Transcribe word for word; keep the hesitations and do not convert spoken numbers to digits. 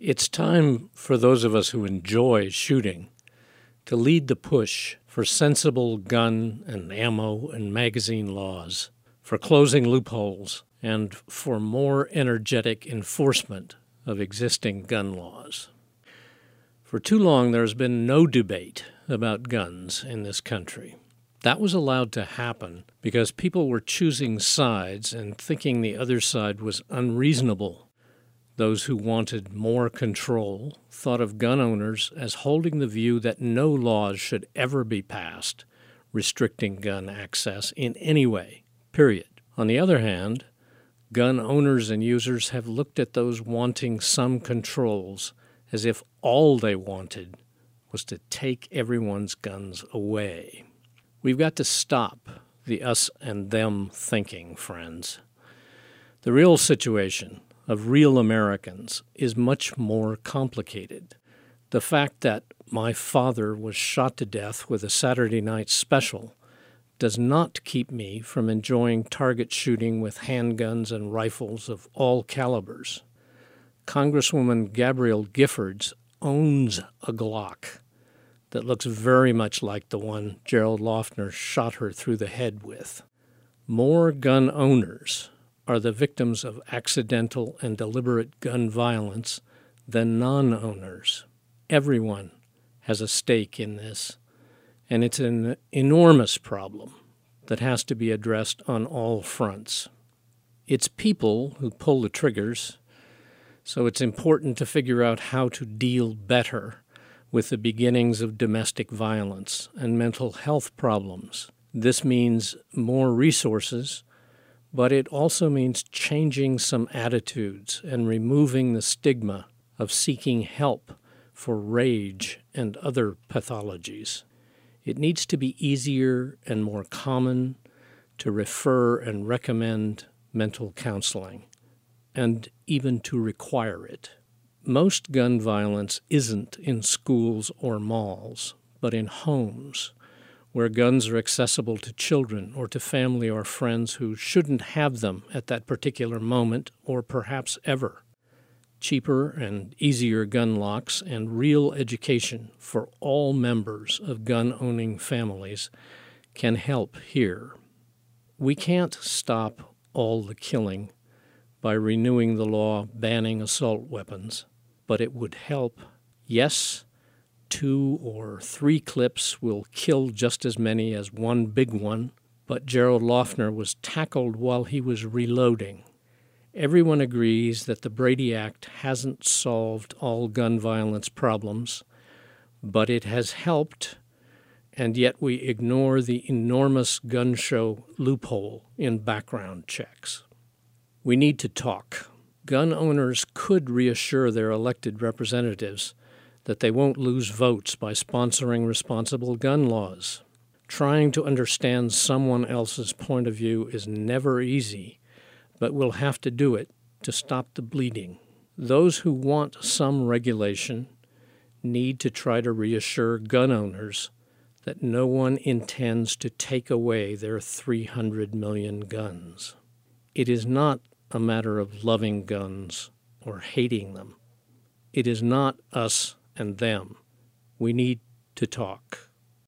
It's time for those of us who enjoy shooting to lead the push for sensible gun and ammo and magazine laws, for closing loopholes, and for more energetic enforcement of existing gun laws. For too long, there's been no debate about guns in this country. That was allowed to happen because people were choosing sides and thinking the other side was unreasonable. Those who wanted more control thought of gun owners as holding the view that no laws should ever be passed restricting gun access in any way, period. On the other hand, gun owners and users have looked at those wanting some controls as if all they wanted was to take everyone's guns away. We've got to stop the us and them thinking, friends. The real situation of real Americans is much more complicated. The fact that my father was shot to death with a Saturday night special does not keep me from enjoying target shooting with handguns and rifles of all calibers. Congresswoman Gabrielle Giffords owns a Glock that looks very much like the one Gerald Loeffner shot her through the head with. More gun owners are the victims of accidental and deliberate gun violence than non-owners. Everyone has a stake in this, and it's an enormous problem that has to be addressed on all fronts. It's people who pull the triggers, so it's important to figure out how to deal better with the beginnings of domestic violence and mental health problems. This means more resources, but it also means changing some attitudes and removing the stigma of seeking help for rage and other pathologies. It needs to be easier and more common to refer and recommend mental counseling, and even to require it. Most gun violence isn't in schools or malls, but in homes, where guns are accessible to children or to family or friends who shouldn't have them at that particular moment or perhaps ever. Cheaper and easier gun locks and real education for all members of gun-owning families can help here. We can't stop all the killing by renewing the law banning assault weapons, but it would help. Yes, two or three clips will kill just as many as one big one, but Gerald Loeffner was tackled while he was reloading. Everyone agrees that the Brady Act hasn't solved all gun violence problems, but it has helped, and yet we ignore the enormous gun show loophole in background checks. We need to talk. Gun owners could reassure their elected representatives that they won't lose votes by sponsoring responsible gun laws. Trying to understand someone else's point of view is never easy, but we'll have to do it to stop the bleeding. Those who want some regulation need to try to reassure gun owners that no one intends to take away their three hundred million guns. It is not a matter of loving guns or hating them. It is not us and them. We need to talk.